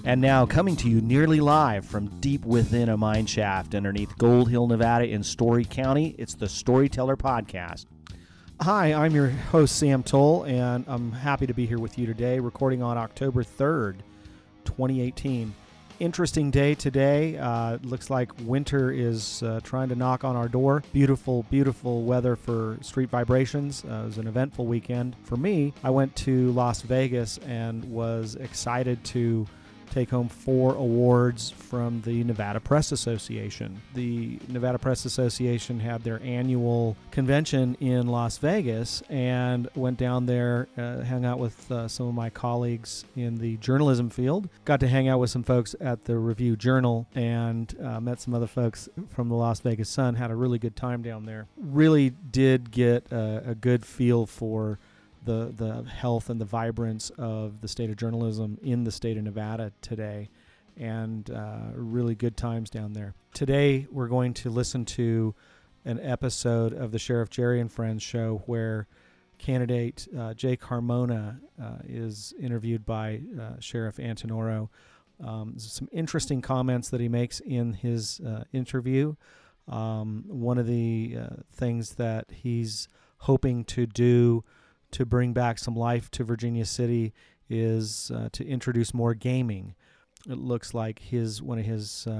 And now, coming to you nearly live from deep within a mine shaft underneath Gold Hill, Nevada in Story County, it's the Storyteller Podcast. Hi, I'm your host, Sam Toll, and I'm happy to be here with you today, recording on October 3rd, 2018. Interesting day today. Looks like winter is trying to knock on our door. Beautiful, beautiful weather for Street Vibrations. It was an eventful weekend. For me, I went to Las Vegas and was excited to take home 4 awards from the Nevada Press Association. The Nevada Press Association had their annual convention in Las Vegas, and went down there, hung out with some of my colleagues in the journalism field. Got to hang out with some folks at the Review Journal, and met some other folks from the Las Vegas Sun. Had a really good time down there. Really did get a good feel for the health and the vibrance of the state of journalism in the state of Nevada today, and really good times down there. Today, we're going to listen to an episode of the Sheriff Jerry and Friends show where candidate Jay Carmona is interviewed by Sheriff Antonoro. Some interesting comments that he makes in his interview. One of the things that he's hoping to do to bring back some life to Virginia City is to introduce more gaming. It looks like one of his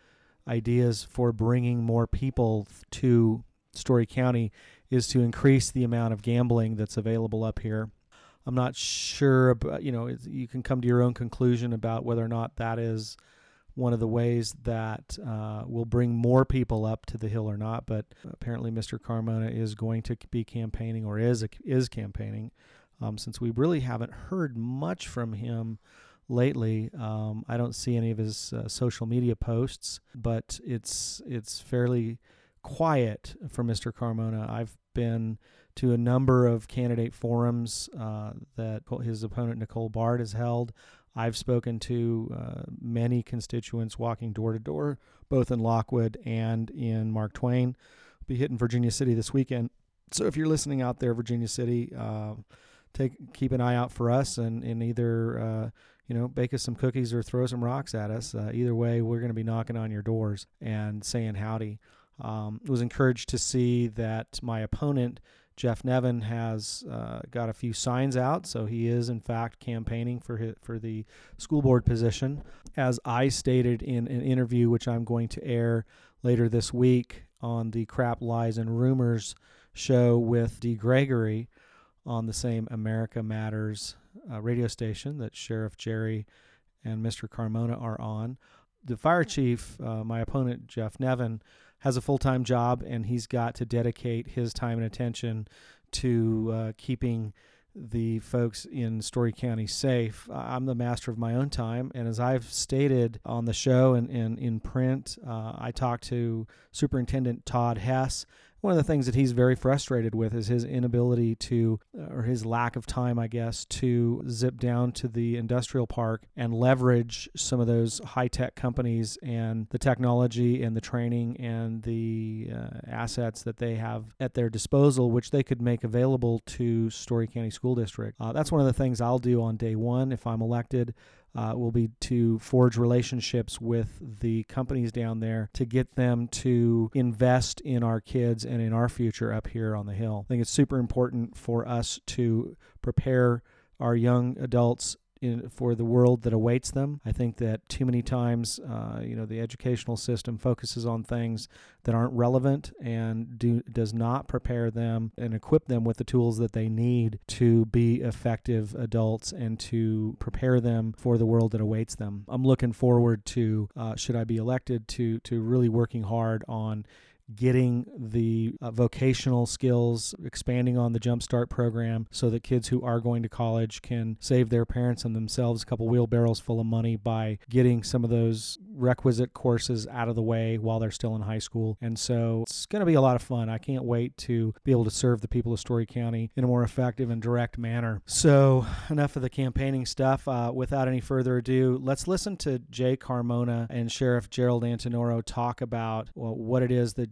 ideas for bringing more people to Story County is to increase the amount of gambling that's available up here. I'm not sure, but you can come to your own conclusion about whether or not that is one of the ways that will bring more people up to the hill or not. But apparently Mr. Carmona is going to be campaigning, or is campaigning, since we really haven't heard much from him lately. I don't see any of his social media posts, but it's fairly quiet for Mr. Carmona. I've been to a number of candidate forums that his opponent Nicole Bard has held. I've spoken to many constituents walking door to door, both in Lockwood and in Mark Twain. I'll be hitting Virginia City this weekend. So if you're listening out there, Virginia City, keep an eye out for us, and either bake us some cookies or throw some rocks at us. Either way, we're going to be knocking on your doors and saying howdy. Was encouraged to see that my opponent, Jeff Nevin, has got a few signs out, so he is in fact campaigning for the school board position. As I stated in an interview which I'm going to air later this week on the Crap, Lies, and Rumors show with Dee Gregory on the same America Matters radio station that Sheriff Jerry and Mr. Carmona are on. The fire chief, my opponent Jeff Nevin, has a full-time job, and he's got to dedicate his time and attention to keeping the folks in Story County safe. I'm the master of my own time, and as I've stated on the show and in print, I talked to Superintendent Todd Hess. One of the things that he's very frustrated with is his inability to, or his lack of time, I guess, to zip down to the industrial park and leverage some of those high-tech companies and the technology and the training and the assets that they have at their disposal, which they could make available to Story County School District. That's one of the things I'll do on day one if I'm elected. Will be to forge relationships with the companies down there to get them to invest in our kids and in our future up here on the Hill. I think it's super important for us to prepare our young adults for the world that awaits them. I think that too many times, the educational system focuses on things that aren't relevant and does not prepare them and equip them with the tools that they need to be effective adults and to prepare them for the world that awaits them. I'm looking forward to, should I be elected, to really working hard on getting the vocational skills, expanding on the Jump Start program so that kids who are going to college can save their parents and themselves a couple wheelbarrows full of money by getting some of those requisite courses out of the way while they're still in high school. And so it's going to be a lot of fun. I can't wait to be able to serve the people of Story County in a more effective and direct manner. So enough of the campaigning stuff. Without any further ado, let's listen to Jay Carmona and Sheriff Gerald Antonoro talk about what it is that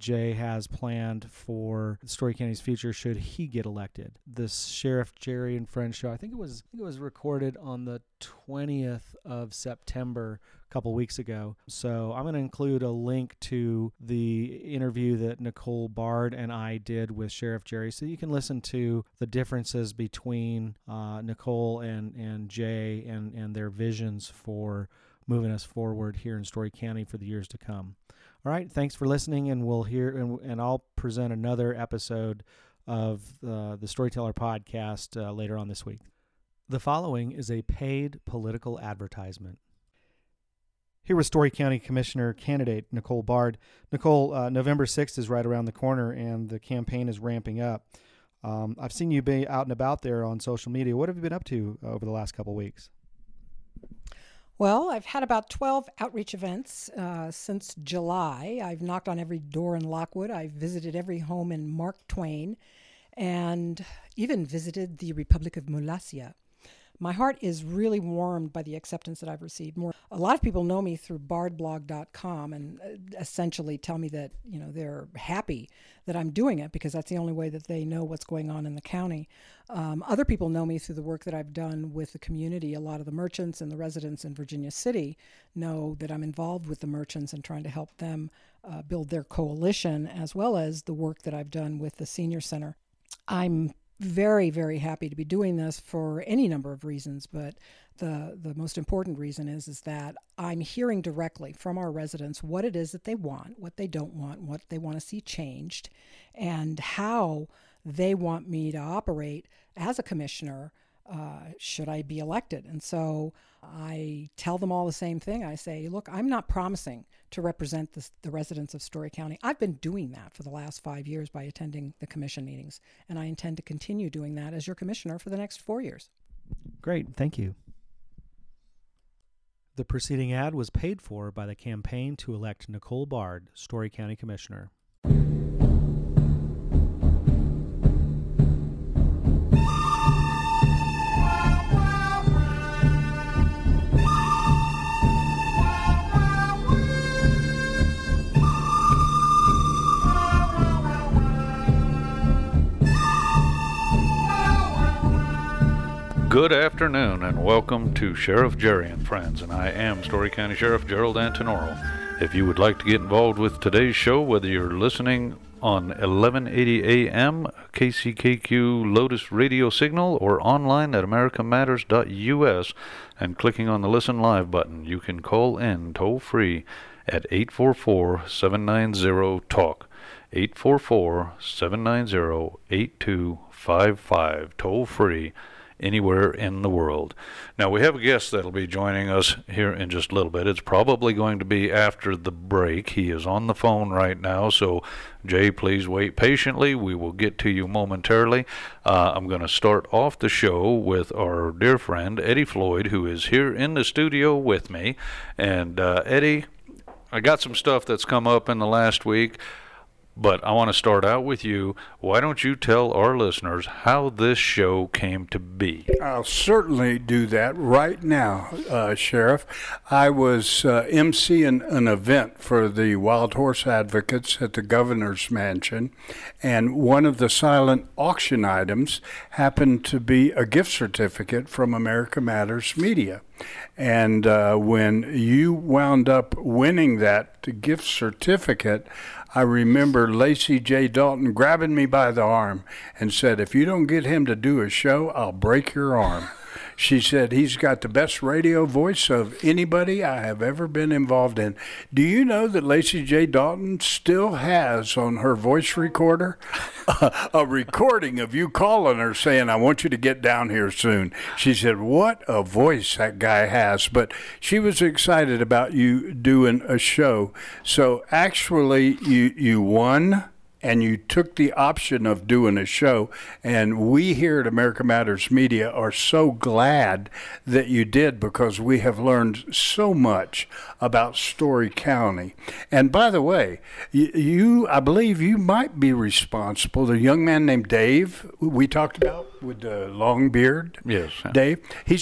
Jay has planned for Story County's future should he get elected. This Sheriff Jerry and Friends show, I think it was recorded on the 20th of September, a couple weeks ago. So I'm going to include a link to the interview that Nicole Bard and I did with Sheriff Jerry, so you can listen to the differences between Nicole and Jay and their visions for moving us forward here in Story County for the years to come. All right, thanks for listening, and we'll hear and I'll present another episode of the Storyteller podcast later on this week. The following is a paid political advertisement. Here with Story County Commissioner candidate Nicole Bard. Nicole, November 6th is right around the corner, and the campaign is ramping up. I've seen you be out and about there on social media. What have you been up to over the last couple weeks? Well, I've had about 12 outreach events since July. I've knocked on every door in Lockwood. I've visited every home in Mark Twain and even visited the Republic of Molossia. My heart is really warmed by the acceptance that I've received. A lot of people know me through bardblog.com and essentially tell me that, they're happy that I'm doing it because that's the only way that they know what's going on in the county. Other people know me through the work that I've done with the community. A lot of the merchants and the residents in Virginia City know that I'm involved with the merchants and trying to help them build their coalition, as well as the work that I've done with the senior center. I'm very, very happy to be doing this for any number of reasons, but the most important reason is that I'm hearing directly from our residents what it is that they want, what they don't want, what they want to see changed, and how they want me to operate as a commissioner should I be elected. And so I tell them all the same thing. I say, look, I'm not promising to represent the residents of Story County. I've been doing that for the last 5 years by attending the commission meetings, and I intend to continue doing that as your commissioner for the next 4 years. Great, thank you. The preceding ad was paid for by the campaign to elect Nicole Bard, Story County Commissioner. Good afternoon and welcome to Sheriff Jerry and Friends, and I am Story County Sheriff Gerald Antonoro. If you would like to get involved with today's show, whether you're listening on 1180 AM KCKQ Lotus radio signal or online at americamatters.us and clicking on the Listen Live button, you can call in toll free at 844-790-TALK, 844-790-8255, toll free, anywhere in the world. Now, we have a guest that'll be joining us here in just a little bit. It's probably going to be after the break. He is on the phone right now, so Jay, please wait patiently. We will get to you momentarily. I'm going to start off the show with our dear friend Eddie Floyd, who is here in the studio with me. And Eddie, I got some stuff that's come up in the last week, but I want to start out with you. Why don't you tell our listeners how this show came to be? I'll certainly do that right now, Sheriff. I was emceeing an event for the Wild Horse Advocates at the Governor's Mansion, and one of the silent auction items happened to be a gift certificate from America Matters Media. And when you wound up winning that gift certificate, I remember Lacey J. Dalton grabbing me by the arm and said, if you don't get him to do a show, I'll break your arm. She said, he's got the best radio voice of anybody I have ever been involved in. Do you know that Lacey J. Dalton still has on her voice recorder a recording of you calling her saying, I want you to get down here soon? She said, what a voice that guy has. But she was excited about you doing a show. So actually, you won. And you took the option of doing a show, and we here at America Matters Media are so glad that you did, because we have learned so much about Story County. And by the way, I believe you might be responsible. The young man named Dave we talked about with the long beard. Yes. Dave.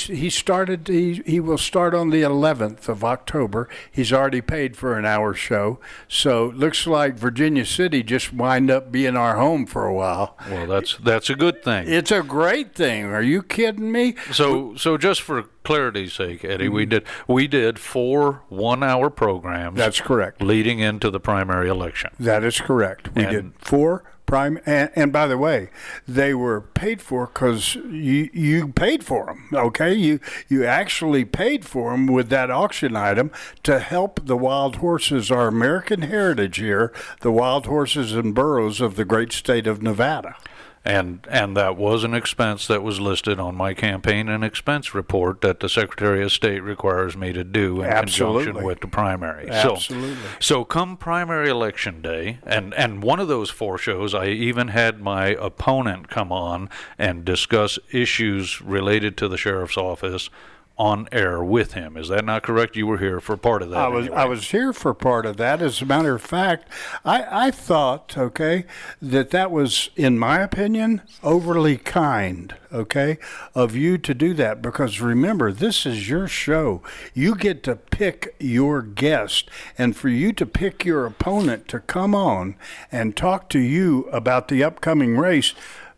He will start on the 11th of October. He's already paid for an hour show. So it looks like Virginia City just wind up being our home for a while. Well, that's a good thing. It's a great thing. Are you kidding me? So just for clarity's sake, Eddie, we did 4 one-hour programs. That's correct. Leading into the primary election. That is correct. We did 4 and by the way, they were paid for because you paid for them. Okay, you actually paid for them with that auction item to help the wild horses, our American heritage here, the wild horses and burros of the great state of Nevada. And that was an expense that was listed on my campaign and expense report that the Secretary of State requires me to do in conjunction with the primary. Absolutely. So come primary election day, and one of those 4 shows, I even had my opponent come on and discuss issues related to the sheriff's office on air with him. Is that not correct? You were here for part of that. I was here for part of that. As a matter of fact, I thought, okay, that was, in my opinion, overly kind, okay, of you to do that, because remember, this is your show. You get to pick your guest, and for you to pick your opponent to come on and talk to you about the upcoming race,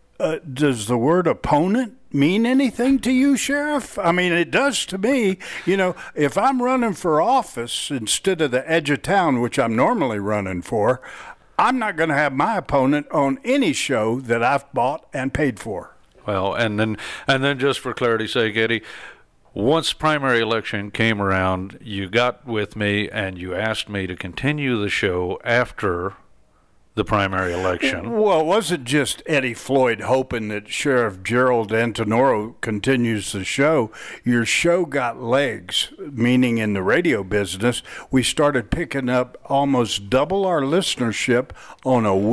does the word opponent mean anything to you, Sheriff? I mean, it does to me. You know, if I'm running for office instead of the edge of town, which I'm normally running for, I'm not going to have my opponent on any show that I've bought and paid for. Well, and then just for clarity's sake, Eddie, once primary election came around, you got with me and you asked me to continue the show after the primary election. Well, it wasn't just Eddie Floyd hoping that Sheriff Gerald Antonoro continues the show. Your show got legs, meaning in the radio business, we started picking up almost double our listenership on a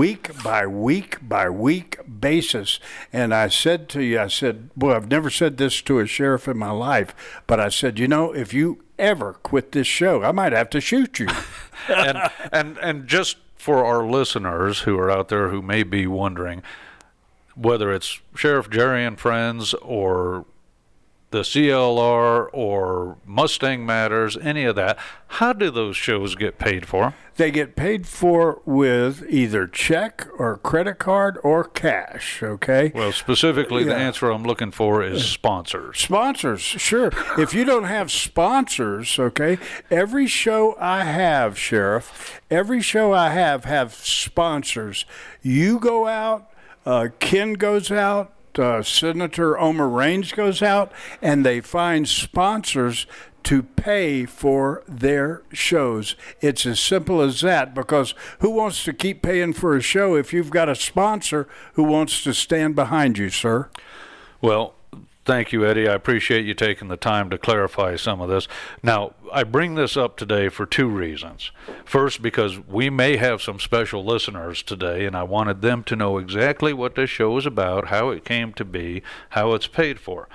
week-by-week basis. And I said to you, boy, I've never said this to a sheriff in my life, but I said, you know, if you ever quit this show, I might have to shoot you. and just for our listeners who are out there who may be wondering, whether it's Sheriff Jerry and Friends or the CLR or Mustang Matters, any of that, how do those shows get paid for? They get paid for with either check or credit card or cash, okay? Well, specifically, the answer I'm looking for is sponsors. Sponsors, sure. If you don't have sponsors, okay, every show I have, Sheriff, every show I have sponsors. You go out, Ken goes out, Senator Omer Raines goes out, and they find sponsors to pay for their shows. It's as simple as that, because who wants to keep paying for a show if you've got a sponsor who wants to stand behind you, sir? Well, thank you, Eddie. I appreciate you taking the time to clarify some of this. Now, I bring this up today for 2 reasons. First, because we may have some special listeners today, and I wanted them to know exactly what this show is about, how it came to be, how it's paid for.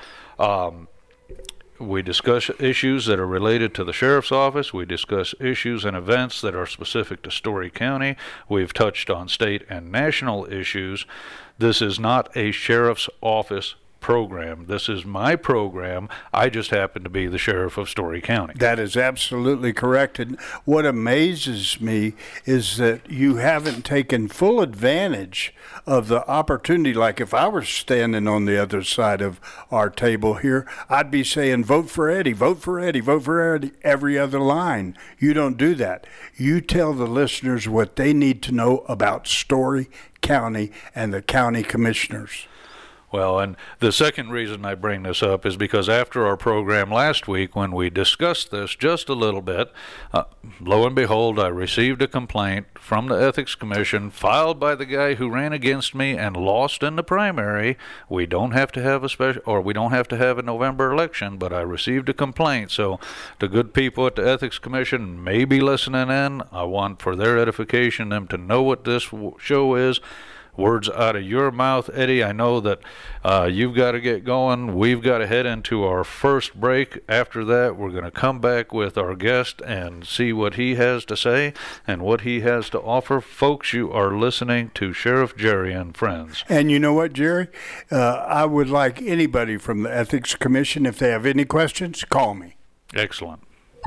We discuss issues that are related to the sheriff's office. We discuss issues and events that are specific to Story County. We've touched on state and national issues. This is not a sheriff's office program. This is my program. I just happen to be the sheriff of Story County. That is absolutely correct. And what amazes me is that you haven't taken full advantage of the opportunity. Like if I were standing on the other side of our table here, I'd be saying, vote for Eddie, vote for Eddie, vote for Eddie, every other line. You don't do that. You tell the listeners what they need to know about Story County and the county commissioners. Well, and the second reason I bring this up is because after our program last week, when we discussed this just a little bit, lo and behold, I received a complaint from the Ethics Commission filed by the guy who ran against me and lost in the primary. We don't have to have we don't have to have a November election, but I received a complaint. So the good people at the Ethics Commission may be listening in. I want, for their edification, them to know what this show is. words out of your mouth, Eddie. I know that you've got to get going. We've got to head into our first break. After that, we're going to come back with our guest and see what he has to say and what he has to offer. Folks, you are listening to Sheriff Jerry and Friends. And you know what, Jerry? I would like anybody from the Ethics Commission, if they have any questions, call me. Excellent.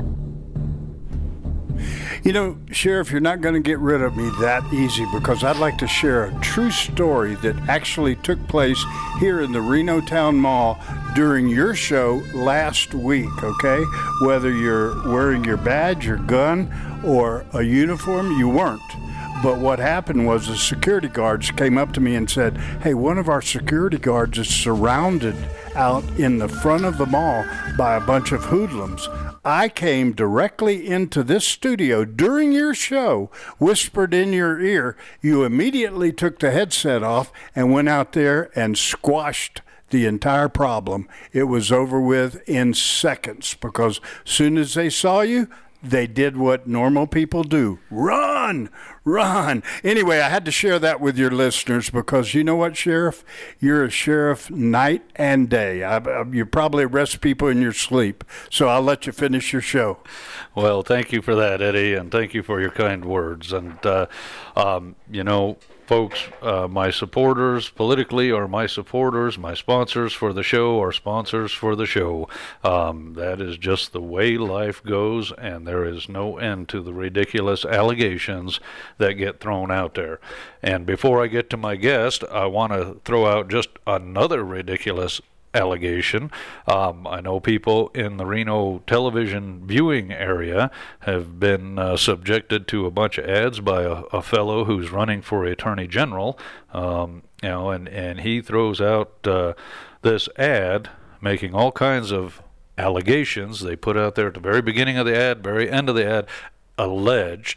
You know, Sheriff, you're not going to get rid of me that easy, because I'd like to share a true story that actually took place here in the Reno Town Mall during your show last week, okay? Whether you're wearing your badge, your gun, or a uniform, you weren't. But what happened was the security guards came up to me and said, hey, one of our security guards is surrounded out in the front of the mall by a bunch of hoodlums. I came directly into this studio during your show, whispered in your ear. You immediately took the headset off and went out there and squashed the entire problem. It was over with in seconds, because as soon as they saw you, they did what normal people do. Run! Run! Anyway, I had to share that with your listeners, because you know what, Sheriff? You're a sheriff night and day. You probably arrest people in your sleep. So I'll let you finish your show. Well, thank you for that, Eddie, and thank you for your kind words. And, you know, folks, my supporters politically are my supporters. My sponsors for the show are sponsors for the show. That is just the way life goes, and there is no end to the ridiculous allegations that get thrown out there. And before I get to my guest, I want to throw out just another ridiculous allegation. I know people in the Reno television viewing area have been subjected to a bunch of ads by a fellow who's running for Attorney General, you know, and he throws out this ad making all kinds of allegations. They put out there at the very beginning of the ad, very end of the ad, alleged,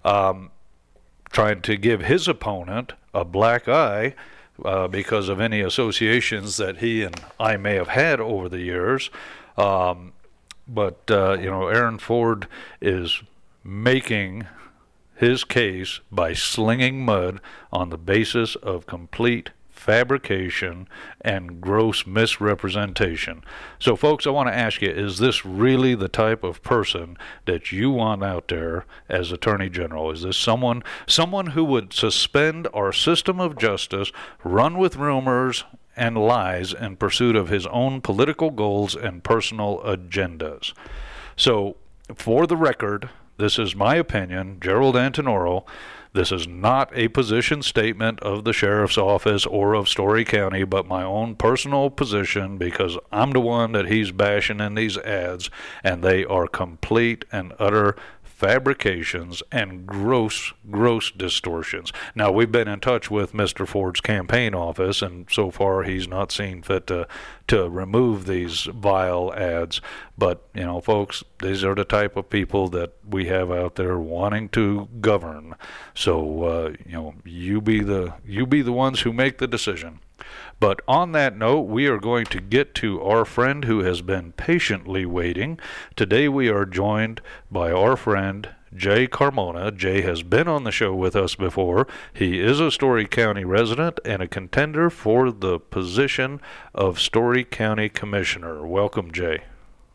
trying to give his opponent a black eye because of any associations that he and I may have had over the years. But, you know, Aaron Ford is making his case by slinging mud on the basis of complete fabrication and gross misrepresentation. So, folks, I want to ask you, is this really the type of person that you want out there as Attorney General? Is this someone who would suspend our system of justice, run with rumors and lies in pursuit of his own political goals and personal agendas? So, for the record, this is my opinion, Gerald Antonoro. This is not a position statement of the sheriff's office or of Story County, but my own personal position, because I'm the one that he's bashing in these ads, and they are complete and utter fabrications and gross distortions. Now, we've been in touch with Mr. Ford's campaign office, and so far he's not seen fit to remove these vile ads. But, you know, folks, these are the type of people that we have out there wanting to govern. So, you know, you be the ones who make the decision. But on that note, we are going to get to our friend who has been patiently waiting. Today we are joined by our friend Jay Carmona. Jay has been on the show with us before. He is a Story County resident and a contender for the position of Story County Commissioner. Welcome, Jay.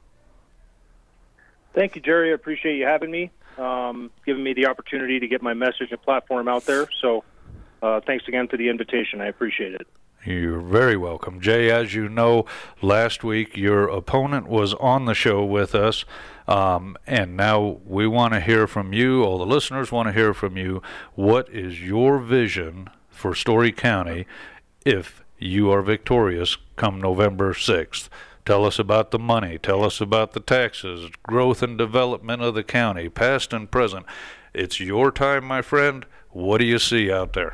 Thank you, Jerry. I appreciate you having me, giving me the opportunity to get my message and platform out there. So thanks again for the invitation. I appreciate it. You're very welcome. Jay, as you know, last week your opponent was on the show with us, and now we want to hear from you. All the listeners want to hear from you. What is your vision for Story County if you are victorious come November 6th? Tell us about the money. Tell us about the taxes, growth and development of the county, past and present. It's your time, my friend. What do you see out there?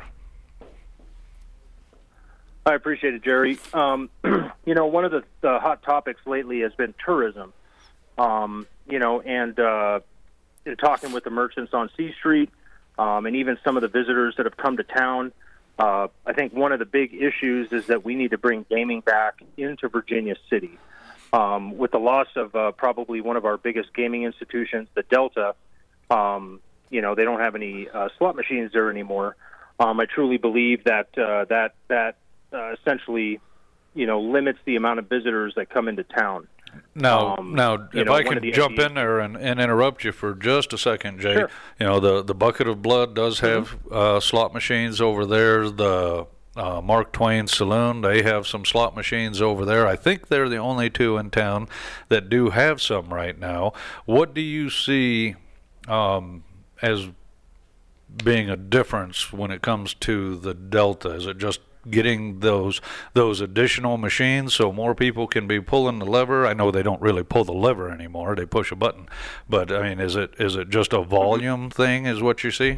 I appreciate it, Jerry. You know, one of the hot topics lately has been tourism. You know, and talking with the merchants on C Street, and even some of the visitors that have come to town, I think one of the big issues is that we need to bring gaming back into Virginia City. With the loss of probably one of our biggest gaming institutions, the Delta, you know, they don't have any slot machines there anymore. I truly believe that essentially, limits the amount of visitors that come into town. Now, if I can jump in there and interrupt you for just a second, Jay. Sure. The Bucket of Blood does have slot machines over there. The Mark Twain Saloon, they have some slot machines over there. I think they're the only two in town that do have some right now. What do you see as being a difference when it comes to the Delta? Is it just getting those additional machines so more people can be pulling the lever? I know they don't really pull the lever anymore; they push a button. But I mean, is it just a volume thing? Is what you see?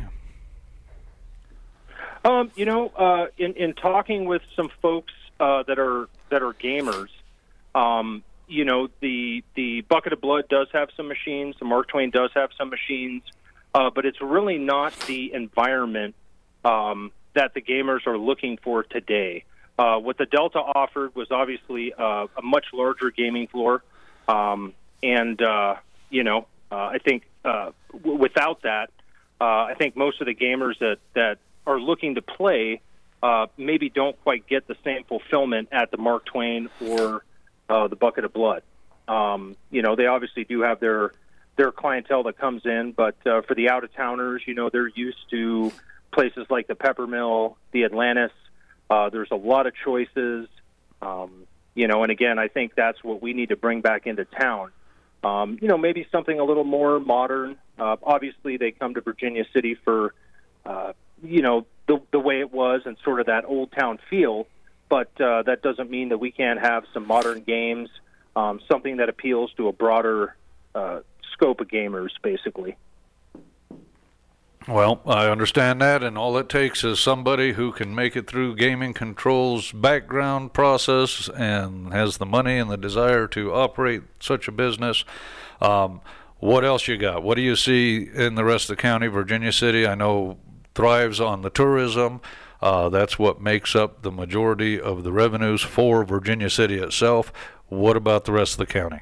In talking with some folks that are gamers, the Bucket of Blood does have some machines. The Mark Twain does have some machines, but it's really not the environment that the gamers are looking for today. What the Delta offered was obviously a much larger gaming floor, I think without that, I think most of the gamers that are looking to play maybe don't quite get the same fulfillment at the Mark Twain or the Bucket of Blood. They obviously do have their clientele that comes in, but for the out-of-towners, they're used to places like the Peppermill, the Atlantis. There's a lot of choices, and again, I think that's what we need to bring back into town. Maybe something a little more modern. Obviously, they come to Virginia City for, the way it was and sort of that old town feel, but that doesn't mean that we can't have some modern games, something that appeals to a broader scope of gamers, basically. Well, I understand that, and all it takes is somebody who can make it through Gaming Control's background process and has the money and the desire to operate such a business. What else you got? What do you see in the rest of the county? Virginia City, I know, thrives on the tourism. That's what makes up the majority of the revenues for Virginia City itself. What about the rest of the county?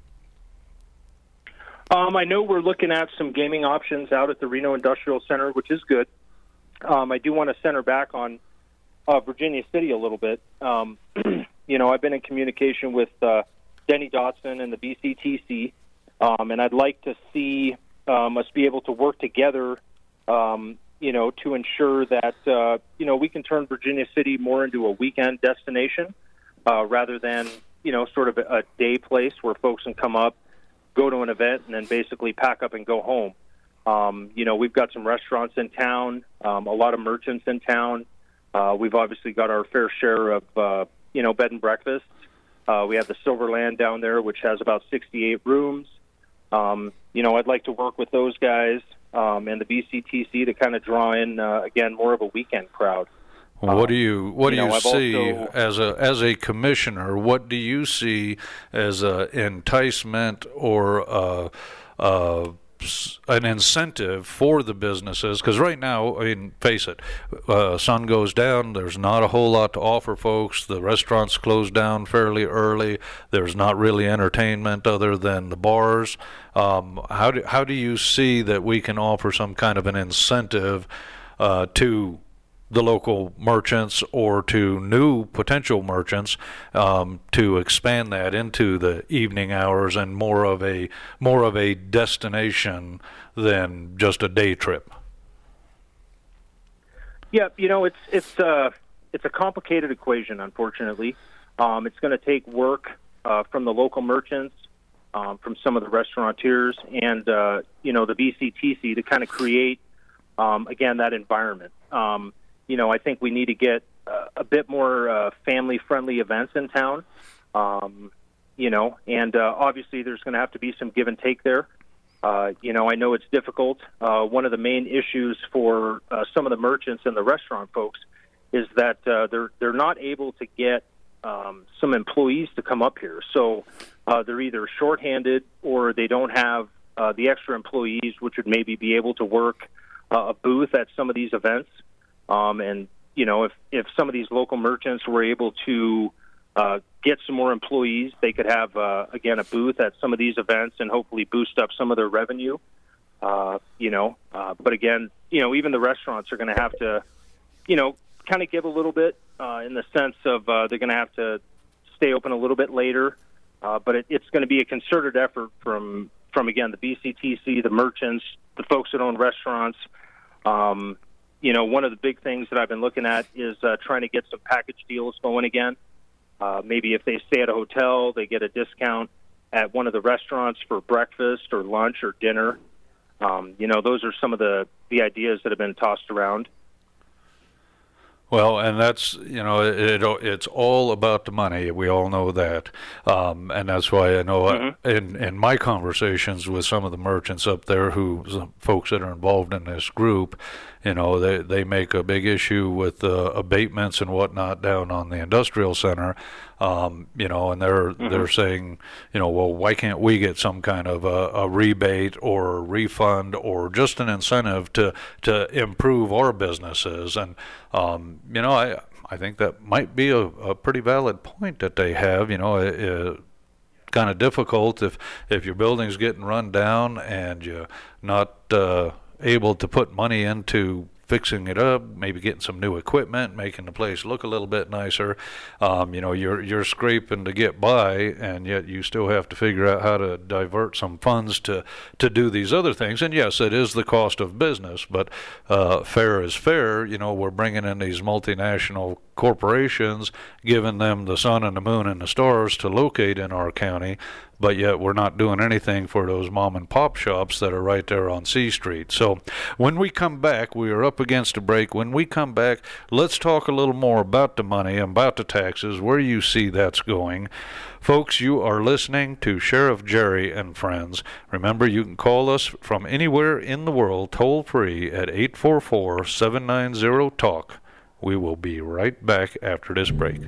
I know we're looking at some gaming options out at the Reno Industrial Center, which is good. I do want to center back on Virginia City a little bit. I've been in communication with Denny Dotson and the BCTC, and I'd like to see us be able to work together, to ensure that, we can turn Virginia City more into a weekend destination rather than, sort of a day place where folks can come up, go to an event, and then basically pack up and go home. We've got some restaurants in town, a lot of merchants in town. We've obviously got our fair share of, bed and breakfasts. We have the Silverland down there, which has about 68 rooms. I'd like to work with those guys and the BCTC to kind of draw in, again, more of a weekend crowd. What do you see as a commissioner? What do you see as an enticement or an incentive for the businesses? Because right now, I mean, face it, sun goes down. There's not a whole lot to offer folks. The restaurants close down fairly early. There's not really entertainment other than the bars. How do you see that we can offer some kind of an incentive to the local merchants or to new potential merchants to expand that into the evening hours and more of a destination than just a day trip? Yeah, it's a complicated equation, unfortunately. It's going to take work from the local merchants, from some of the restaurateurs, and the BCTC to kind of create again that environment. I think we need to get a bit more family-friendly events in town, and obviously there's going to have to be some give and take there. I know it's difficult. One of the main issues for some of the merchants and the restaurant folks is that they're not able to get some employees to come up here. So they're either shorthanded or they don't have the extra employees, which would maybe be able to work a booth at some of these events. And if some of these local merchants were able to get some more employees, they could have again a booth at some of these events and hopefully boost up some of their revenue. But again, even the restaurants are going to have to kind of give a little bit in the sense of they're going to have to stay open a little bit later. But it's going to be a concerted effort from again, the BCTC, the merchants, the folks that own restaurants. One of the big things that I've been looking at is trying to get some package deals going again. Maybe if they stay at a hotel, they get a discount at one of the restaurants for breakfast or lunch or dinner. Those are some of the ideas that have been tossed around. Well, and that's, it's all about the money. We all know that. And that's why I know in my conversations with some of the merchants up there, some folks that are involved in this group, they make a big issue with abatements and whatnot down on the industrial center. And they're saying, well, why can't we get some kind of a rebate or a refund or just an incentive to improve our businesses? And I think that might be a pretty valid point that they have. Kind of difficult if your building's getting run down and you're not able to put money into fixing it up, maybe getting some new equipment, making the place look a little bit nicer. You're scraping to get by, and yet you still have to figure out how to divert some funds to do these other things. And yes, it is the cost of business, but fair is fair. We're bringing in these multinational corporations, giving them the sun and the moon and the stars to locate in our county, but yet we're not doing anything for those mom and pop shops that are right there on C Street. So when we come back, we are up against a break. When we come back, let's talk a little more about the money, about the taxes, where you see that's going. Folks, you are listening to Sheriff Jerry and Friends. Remember, you can call us from anywhere in the world toll free at 844-790-TALK. We will be right back after this break.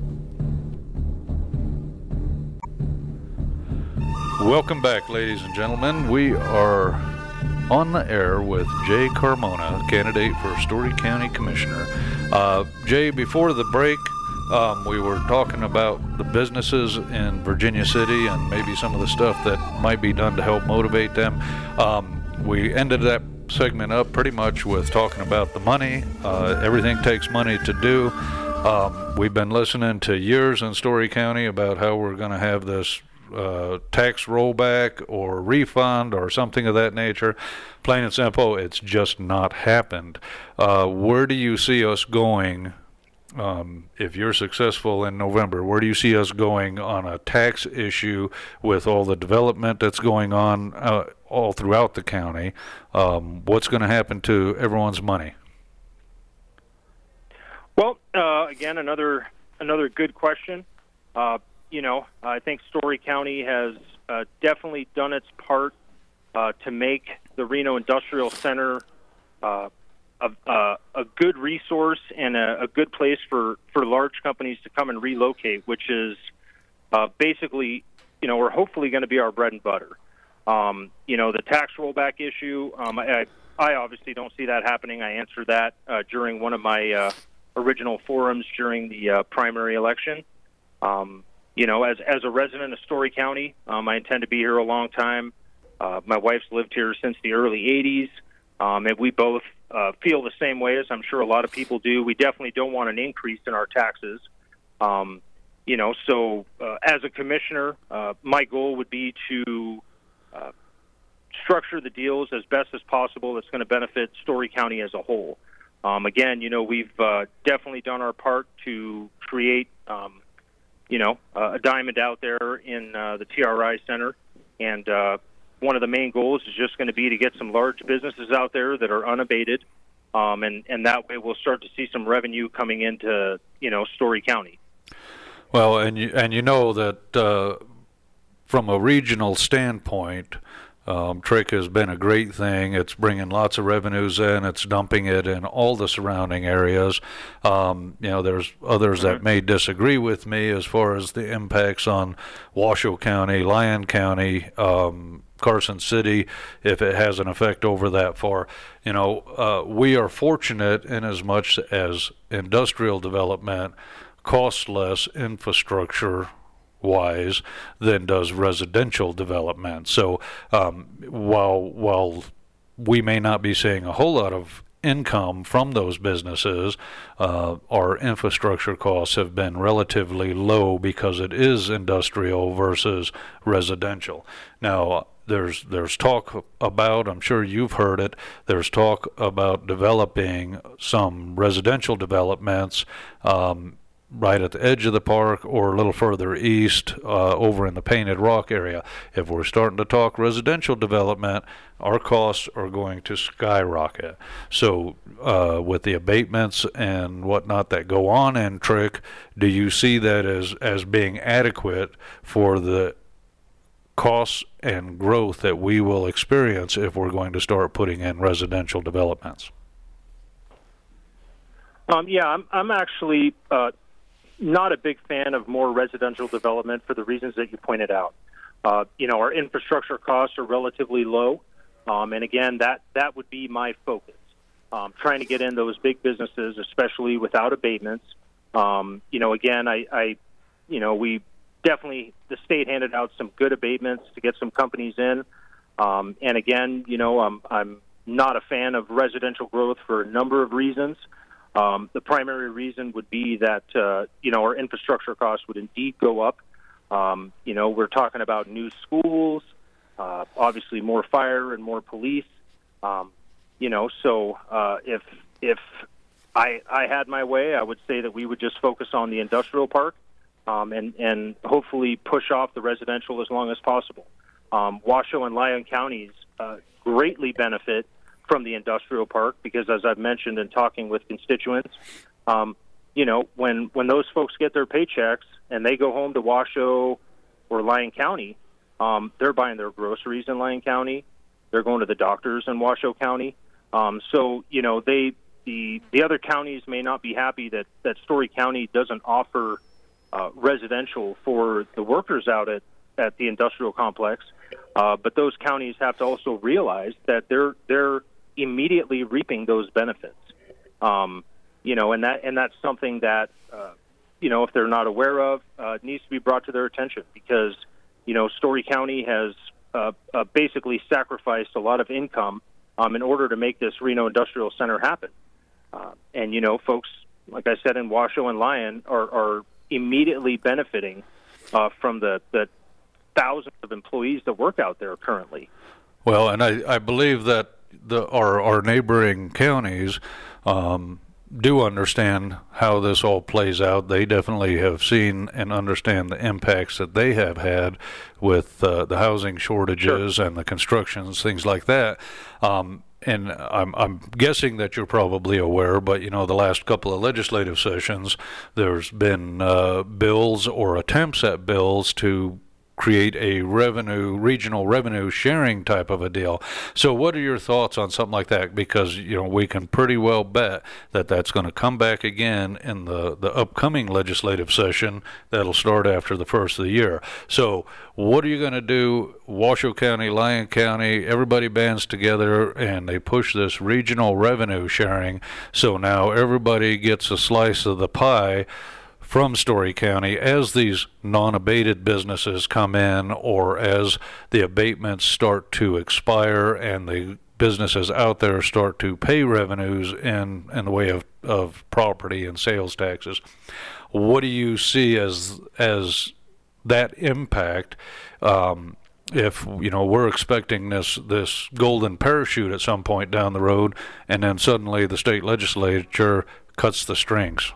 Welcome back, ladies and gentlemen. We are on the air with Jay Carmona, candidate for Story County Commissioner. Jay, before the break, we were talking about the businesses in Virginia City and maybe some of the stuff that might be done to help motivate them. We ended that segment up pretty much with talking about the money. Everything takes money to do. We've been listening to years in Story County about how we're going to have this tax rollback or refund or something of that nature. Plain and simple, it's just not happened. Where do you see us going if you're successful in November? Where do you see us going on a tax issue with all the development that's going on all throughout the county? What's going to happen to everyone's money? Well, again, another good question. I think Story County has definitely done its part to make the Reno Industrial Center a good resource and a good place for large companies to come and relocate, which is basically, or hopefully going to be our bread and butter. The tax rollback issue, I obviously don't see that happening. I answered that during one of my original forums during the primary election. As a resident of Story County, I intend to be here a long time. My wife's lived here since the early 80s, and we both feel the same way as I'm sure a lot of people do. We definitely don't want an increase in our taxes. So as a commissioner, my goal would be to structure the deals as best as possible that's going to benefit Story County as a whole. Again, we've definitely done our part to create a diamond out there in the TRI Center. And one of the main goals is just going to be to get some large businesses out there that are unabated. And that way we'll start to see some revenue coming into, Story County. Well, and you know that from a regional standpoint, TRIC has been a great thing. It's bringing lots of revenues in. It's dumping it in all the surrounding areas. There's others that may disagree with me as far as the impacts on Washoe County, Lyon County, Carson City, if it has an effect over that far. We are fortunate in as much as industrial development costs less infrastructure wise than does residential development. So while we may not be seeing a whole lot of income from those businesses, our infrastructure costs have been relatively low because it is industrial versus residential. Now, there's talk about, I'm sure you've heard it, there's talk about developing some residential developments right at the edge of the park or a little further east over in the Painted Rock area. If we're starting to talk residential development, our costs are going to skyrocket. So with the abatements and whatnot that go on in Trick, do you see that as being adequate for the costs and growth that we will experience if we're going to start putting in residential developments? Yeah, I'm actually not a big fan of more residential development for the reasons that you pointed out. Our infrastructure costs are relatively low, and again, that would be my focus. Trying to get in those big businesses, especially without abatements. Again, we definitely, the state handed out some good abatements to get some companies in, and again, I'm not a fan of residential growth for a number of reasons. The primary reason would be that, our infrastructure costs would indeed go up. We're talking about new schools, obviously more fire and more police. So if I had my way, I would say that we would just focus on the industrial park and hopefully push off the residential as long as possible. Washoe and Lyon counties greatly benefit from the industrial park because, as I've mentioned in talking with constituents, when those folks get their paychecks and they go home to Washoe or Lyon County, they're buying their groceries in Lyon County. They're going to the doctors in Washoe County. The other counties may not be happy that Story County doesn't offer residential for the workers out at the industrial complex. But those counties have to also realize that they're immediately reaping those benefits. And that's something that if they're not aware of, needs to be brought to their attention because Story County has basically sacrificed a lot of income in order to make this Reno Industrial Center happen. And folks, like I said, in Washoe and Lyon are immediately benefiting from the thousands of employees that work out there currently. Well, and I believe that our neighboring counties do understand how this all plays out. They definitely have seen and understand the impacts that they have had with the housing shortages and the constructions, things like that. And I'm guessing that you're probably aware, but the last couple of legislative sessions, there's been bills or attempts at bills to create a regional revenue sharing type of a deal. So what are your thoughts on something like that? Because, we can pretty well bet that that's going to come back again in the upcoming legislative session that'll start after the first of the year. So what are you going to do? Washoe County, Lyon County, everybody bands together and they push this regional revenue sharing. So now everybody gets a slice of the pie from Story County as these non-abated businesses come in or as the abatements start to expire and the businesses out there start to pay revenues in the way of property and sales taxes. What do you see as that impact if we're expecting this golden parachute at some point down the road and then suddenly the state legislature cuts the strings?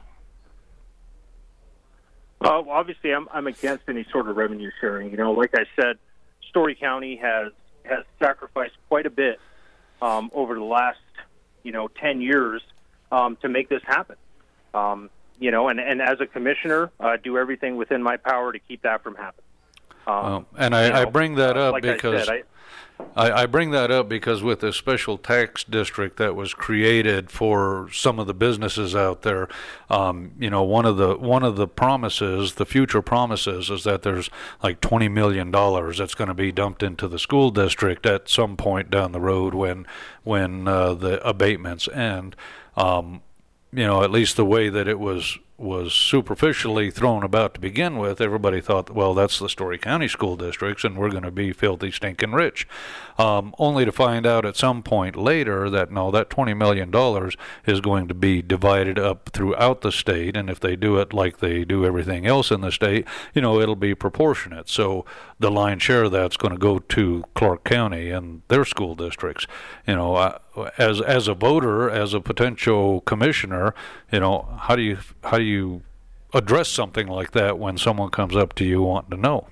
Obviously, I'm against any sort of revenue sharing. Like I said, Story County has sacrificed quite a bit over the last 10 years to make this happen. And as a commissioner, I do everything within my power to keep that from happening. I bring that up like because I bring that up because with the special tax district that was created for some of the businesses out there, one of the promises, the future promises, is that there's like $20 million that's going to be dumped into the school district at some point down the road when the abatements end. At least the way that it was was superficially thrown about to begin with, everybody thought, well, that's the Story County school districts, and we're going to be filthy, stinking rich. Only to find out at some point later that no, that $20 million is going to be divided up throughout the state, and if they do it like they do everything else in the state, it'll be proportionate. So the lion's share of that's going to go to Clark County and their school districts. As a voter, as a potential commissioner, how do you address something like that when someone comes up to you wanting to know?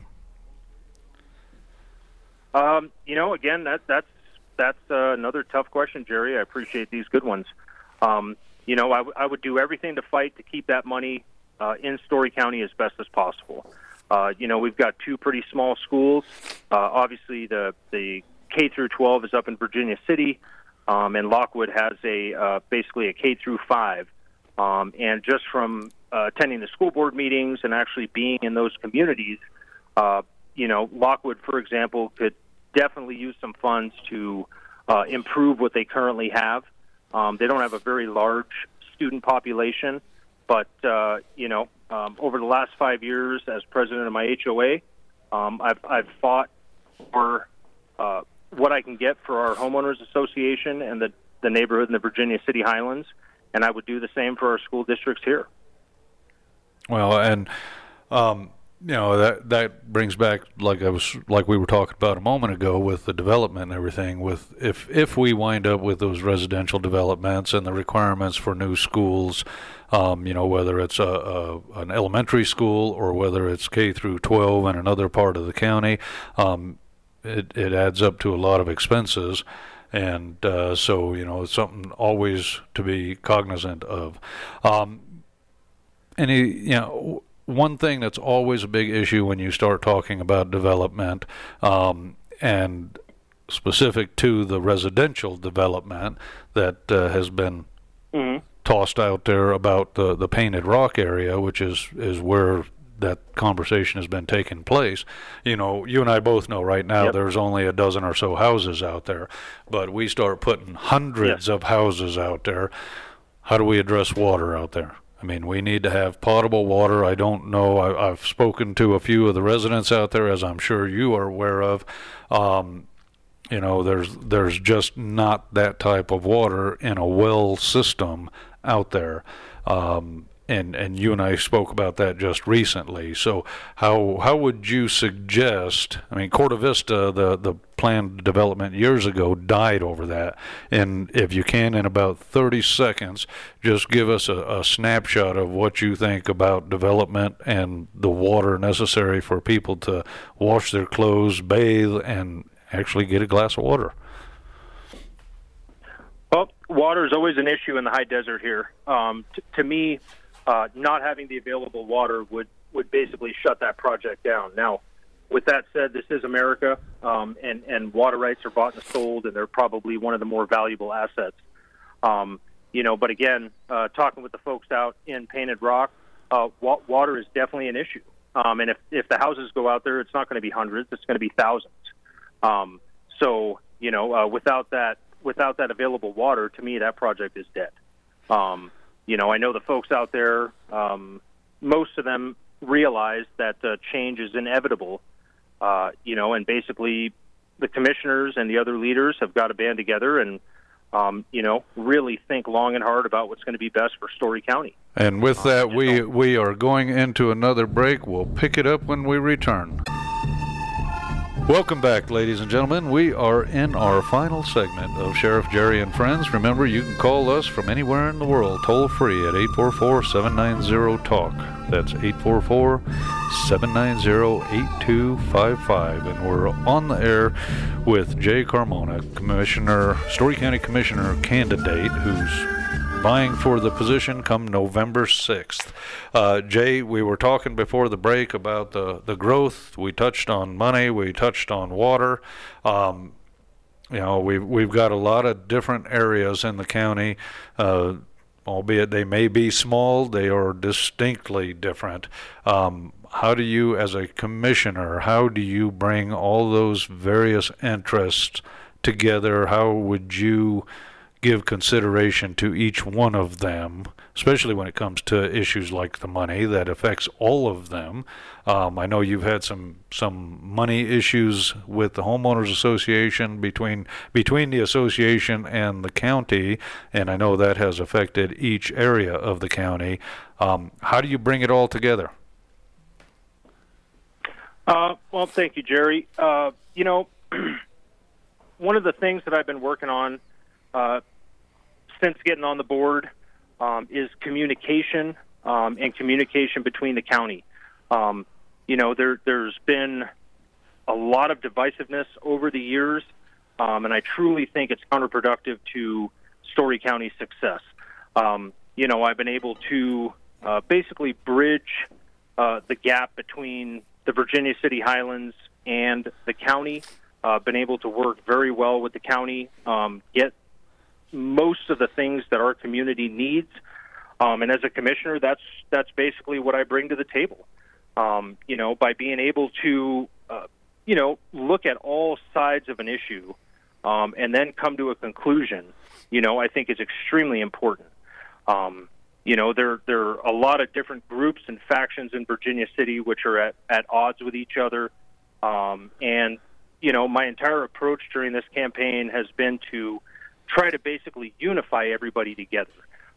Again, that's another tough question, Jerry. I appreciate these good ones. I would do everything to fight to keep that money in Story County as best as possible. We've got two pretty small schools. Obviously, the K through 12 is up in Virginia City, and Lockwood has basically a K through 5. And just from attending the school board meetings and actually being in those communities, Lockwood, for example, could definitely use some funds to improve what they currently have. They don't have a very large student population, but over the last 5 years as president of my HOA, I've fought for what I can get for our homeowners association and the neighborhood in the Virginia City Highlands, and I would do the same for our school districts here. Well, and that brings back like we were talking about a moment ago with the development and everything. With if we wind up with those residential developments and the requirements for new schools, whether it's an elementary school or whether it's K through 12 in another part of the county, it adds up to a lot of expenses. And so it's something always to be cognizant of. One thing that's always a big issue when you start talking about development, and specific to the residential development that has been tossed out there about the Painted Rock area, which is where that conversation has been taking place. You and I both know right now there's only a dozen or so houses out there, but we start putting hundreds of houses out there. How do we address water out there? I mean, we need to have potable water. I don't know. I've spoken to a few of the residents out there, as I'm sure you are aware of. There's just not that type of water in a well system out there. And you and I spoke about that just recently. So how would you suggest? I mean, Corta Vista, the planned development years ago, died over that. And if you can, in about 30 seconds, just give us a snapshot of what you think about development and the water necessary for people to wash their clothes, bathe, and actually get a glass of water. Well, water is always an issue in the high desert here. To me, not having the available water would basically shut that project down. Now, with that said, this is America, and water rights are bought and sold, and they're probably one of the more valuable assets. But again, talking with the folks out in Painted Rock, water is definitely an issue. And if the houses go out there, it's not going to be hundreds; it's going to be thousands. Without that available water, to me, that project is dead. I know the folks out there, most of them realize that change is inevitable, and basically the commissioners and the other leaders have got to band together and, really think long and hard about what's going to be best for Story County. And with that, we are going into another break. We'll pick it up when we return. Welcome back, ladies and gentlemen. We are in our final segment of Sheriff Jerry and Friends. Remember, you can call us from anywhere in the world, toll-free at 844-790-TALK. That's 844-790-8255. And we're on the air with Jay Carmona, Story County Commissioner candidate, who's vying for the position come November 6th. Jay, we were talking before the break about the growth. We touched on money. We touched on water. We've got a lot of different areas in the county, albeit they may be small. They are distinctly different. How do you, as a commissioner, how do you bring all those various interests together? How would you give consideration to each one of them, especially when it comes to issues like the money that affects all of them. I know you've had some money issues with the homeowners association between the association and the county, and I know that has affected each area of the county. How do you bring it all together? Well, thank you, Jerry. You know, one of the things that I've been working on since getting on the board is communication and communication between the county. You know, there's been a lot of divisiveness over the years, and I truly think it's counterproductive to Story County's success. You know, I've been able to basically bridge the gap between the Virginia City Highlands and the county. Been able to work very well with the county, get most of the things that our community needs, and as a commissioner, that's basically what I bring to the table. You know, by being able to, you know, look at all sides of an issue, and then come to a conclusion, you know, I think is extremely important. You know, there are a lot of different groups and factions in Virginia City which are at odds with each other, and you know, my entire approach during this campaign has been to try to basically unify everybody together.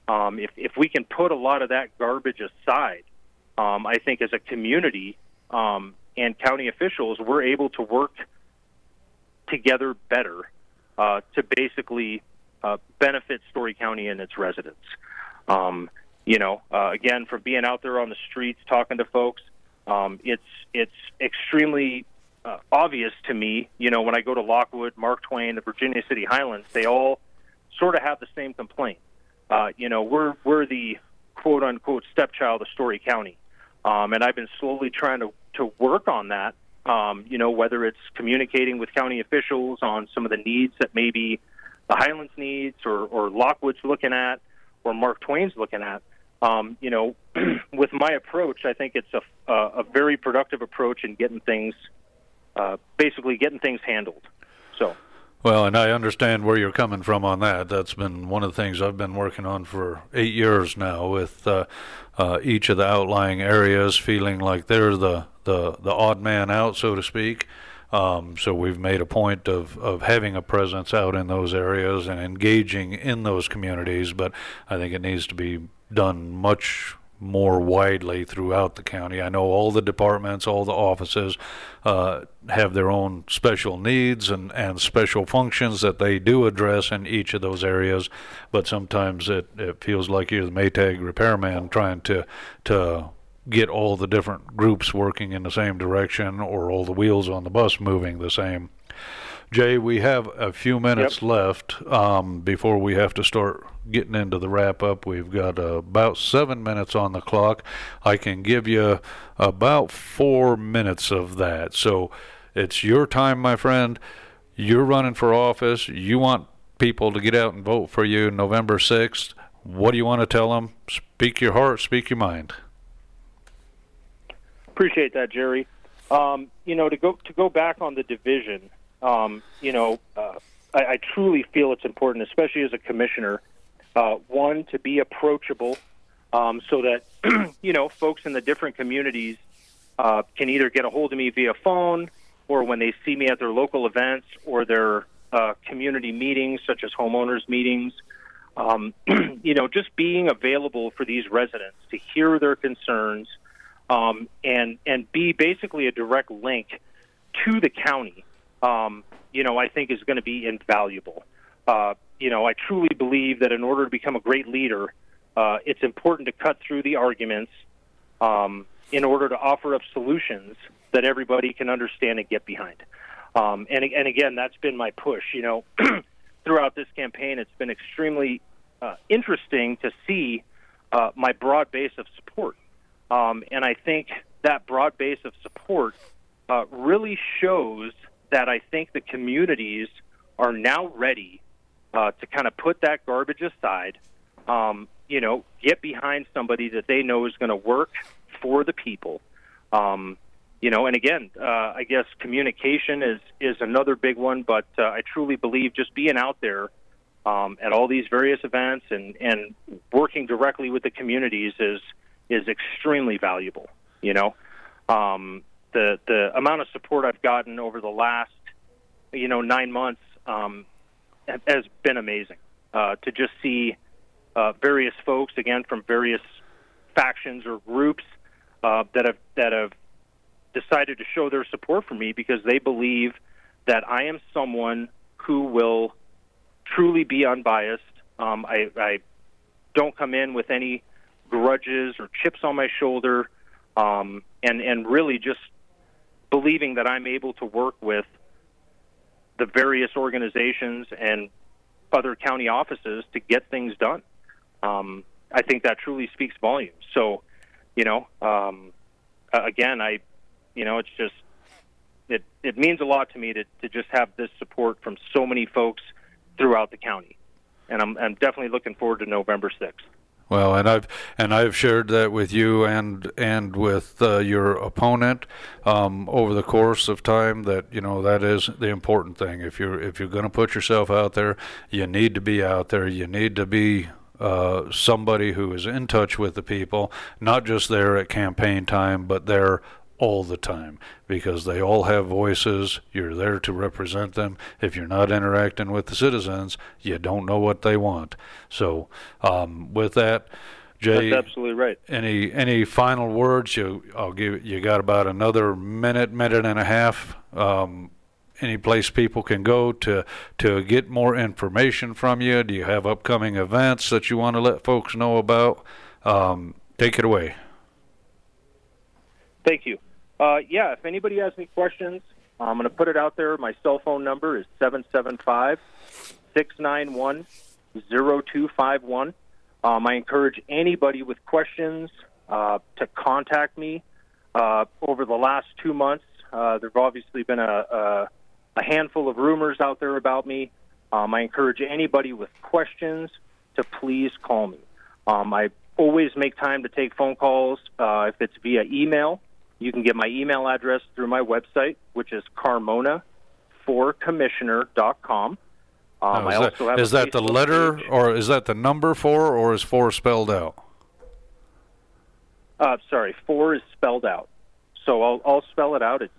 If we can put a lot of that garbage aside, I think as a community and county officials, we're able to work together better to basically benefit Story County and its residents. You know, again, from being out there on the streets talking to folks, it's extremely obvious to me, you know, when I go to Lockwood, Mark Twain, the Virginia City Highlands, they all sort of have the same complaint. You know, we're the quote-unquote stepchild of Story County, and I've been slowly trying to work on that, you know, whether it's communicating with county officials on some of the needs that maybe the Highlands needs or Lockwood's looking at or Mark Twain's looking at. You know, with my approach, I think it's a very productive approach in getting things basically getting things handled. So, well, and I understand where you're coming from on that. That's been one of the things I've been working on for 8 years now, with each of the outlying areas feeling like they're the odd man out, so to speak. So we've made a point of having a presence out in those areas and engaging in those communities, but I think it needs to be done much more widely throughout the county. I know all the departments, all the offices have their own special needs and special functions that they do address in each of those areas, but sometimes it feels like you're the Maytag repairman trying to get all the different groups working in the same direction, or all the wheels on the bus moving the same. Jay, we have a few minutes left before we have to start getting into the wrap-up. We've got about 7 minutes on the clock. I can give you about 4 minutes of that. So it's your time, my friend. You're running for office. You want people to get out and vote for you November 6th. What do you want to tell them? Speak your heart, speak your mind. Appreciate that, Jerry. You know, to go back on the division, you know, I truly feel it's important, especially as a commissioner, one, to be approachable, so that, you know, folks in the different communities can either get a hold of me via phone, or when they see me at their local events or their community meetings, such as homeowners meetings, you know, just being available for these residents to hear their concerns, and be basically a direct link to the county, you know, I think is going to be invaluable. You know, I truly believe that in order to become a great leader, it's important to cut through the arguments in order to offer up solutions that everybody can understand and get behind. And again, that's been my push. You know, throughout this campaign, it's been extremely interesting to see my broad base of support. And I think that broad base of support really shows that I think the communities are now ready to kind of put that garbage aside, you know, get behind somebody that they know is going to work for the people. You know, and again, I guess communication is another big one, but I truly believe just being out there at all these various events, and working directly with the communities is extremely valuable. The amount of support I've gotten over the last 9 months has been amazing. To just see various folks, again, from various factions or groups that have decided to show their support for me because they believe that I am someone who will truly be unbiased. I don't come in with any grudges or chips on my shoulder, and really just believing that I'm able to work with the various organizations and other county offices to get things done. I think that truly speaks volumes. So, again, it's just, it means a lot to me to just have this support from so many folks throughout the county. And I'm definitely looking forward to November 6th. Well, and I've shared that with you and with your opponent over the course of time. That that is the important thing. If you're going to put yourself out there, you need to be out there. You need to be somebody who is in touch with the people, not just there at campaign time, but there all the time, because they all have voices. You're there to represent them. If you're not interacting with the citizens, you don't know what they want. So with that, Jay, that's absolutely right. Any final words? I'll give you got about another minute and a half. Any place people can go to get more information from you? Do you have upcoming events that you want to let folks know about? Take it away. Thank you. If anybody has any questions, I'm going to put it out there. My cell phone number is 775-691-0251. I encourage anybody with questions to contact me. Over the last 2 months, there have obviously been a handful of rumors out there about me. I encourage anybody with questions to please call me. I always make time to take phone calls. If it's via email, you can get my email address through my website, which is carmona4commissioner.com. Is that the letter page. Or is that the number 4, or is 4 spelled out? Sorry, 4 is spelled out. So I'll spell it out. It's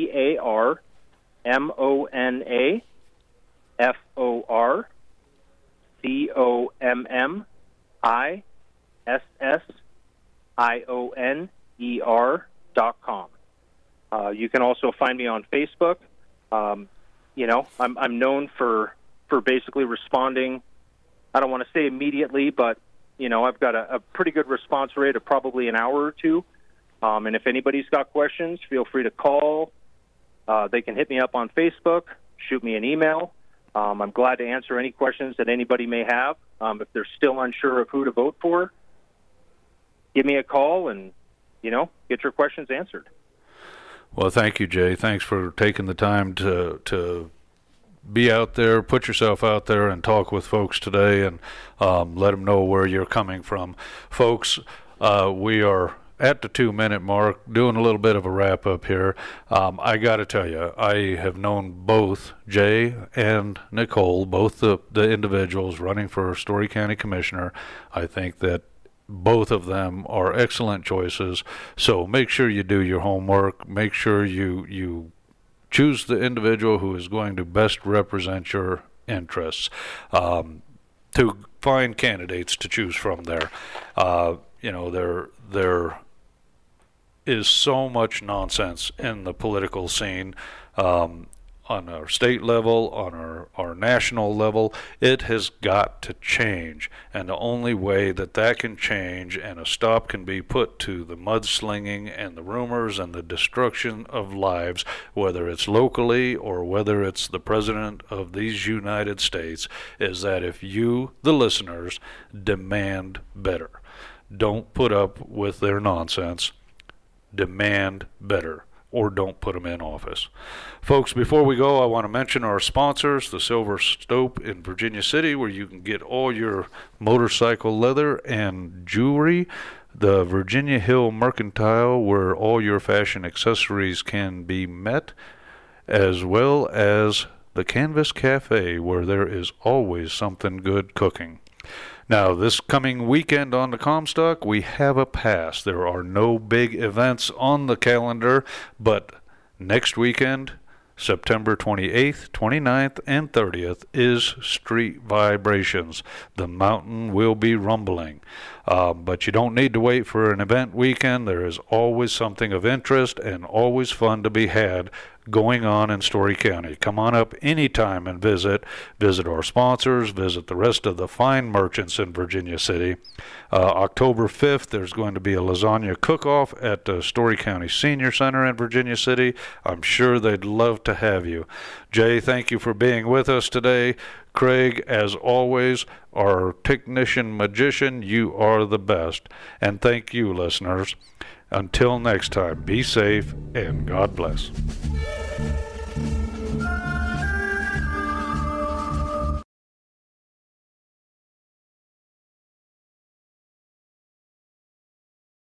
CarmonaForCommissioner.com. You can also find me on Facebook. I'm known for basically responding. I don't want to say immediately, but I've got a pretty good response rate of probably an hour or two. And if anybody's got questions, feel free to call. They can hit me up on Facebook, shoot me an email. I'm glad to answer any questions that anybody may have. If they're still unsure of who to vote for, give me a call and get your questions answered. Well, thank you, Jay. Thanks for taking the time to be out there, put yourself out there, and talk with folks today, and let them know where you're coming from. Folks, we are at the 2-minute mark, doing a little bit of a wrap up here. I got to tell you, I have known both Jay and Nicole, both the individuals running for Story County Commissioner. I think that both of them are excellent choices. So make sure you do your homework. Make sure you choose the individual who is going to best represent your interests. To find candidates to choose from there. There is so much nonsense in the political scene. On our state level, on our national level. It has got to change, and the only way that can change and a stop can be put to the mudslinging and the rumors and the destruction of lives, whether it's locally or whether it's the president of these United States, is that if you, the listeners, demand better, don't put up with their nonsense, demand better, or don't put them in office. Folks, before we go, I want to mention our sponsors, the Silver Stope in Virginia City, where you can get all your motorcycle leather and jewelry. The Virginia Hill Mercantile, where all your fashion accessories can be met, as well as the Canvas Cafe, where there is always something good cooking. Now, this coming weekend on the Comstock, we have a pass. There are no big events on the calendar, but next weekend, September 28th, 29th, and 30th is Street Vibrations. The mountain will be rumbling. But you don't need to wait for an event weekend. There is always something of interest and always fun to be had going on in Story County. Come on up anytime and visit our sponsors, visit the rest of the fine merchants in Virginia City. October 5th, there's going to be a lasagna cook-off at the Story County Senior Center in Virginia City. I'm sure they'd love to have you. Jay, thank you for being with us today. Craig, as always, our technician magician, you are the best. And thank you, listeners. Until next time, be safe and God bless.